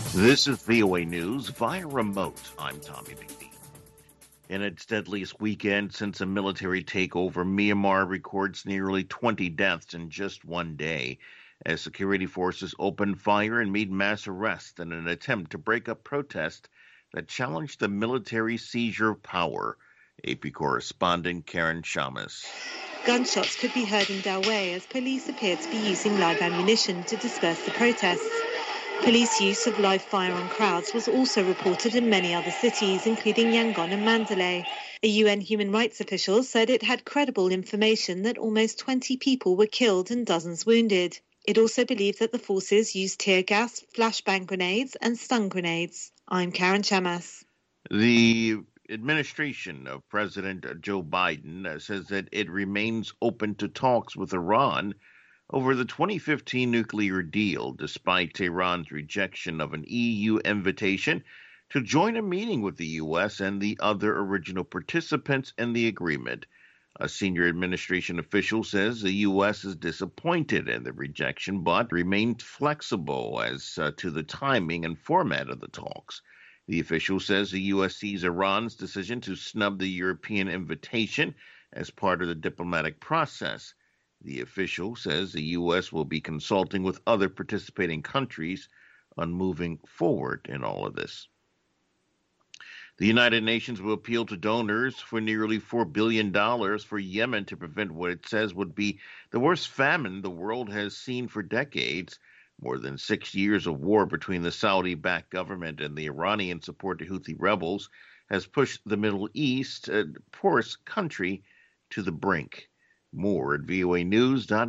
This is VOA News via remote. I'm Tommy McNeil. In its deadliest weekend since a military takeover, Myanmar records nearly 20 deaths in just one day as security forces opened fire and made mass arrests in an attempt to break up protests that challenged the military seizure of power. AP correspondent Karen Shamas. Gunshots could be heard in Dawei as police appeared to be using live ammunition to disperse the protests. Police use of live fire on crowds was also reported in many other cities, including Yangon and Mandalay. A UN human rights official said it had credible information that almost 20 people were killed and dozens wounded. It also believed that the forces used tear gas, flashbang grenades and stun grenades. I'm Karen Chamas. The administration of President Joe Biden says that it remains open to talks with Iran over the 2015 nuclear deal, despite Tehran's rejection of an EU invitation to join a meeting with the U.S. and the other original participants in the agreement. A senior administration official says the U.S. is disappointed in the rejection, but remained flexible as to the timing and format of the talks. The official says the U.S. sees Iran's decision to snub the European invitation as part of the diplomatic process. The official says the U.S. will be consulting with other participating countries on moving forward in all of this. The United Nations will appeal to donors for nearly $4 billion for Yemen to prevent what it says would be the worst famine the world has seen for decades. More than 6 years of war between the Saudi-backed government and the Iranian-supported Houthi rebels has pushed the Middle East, a poorest country, to the brink. More at voanews.com.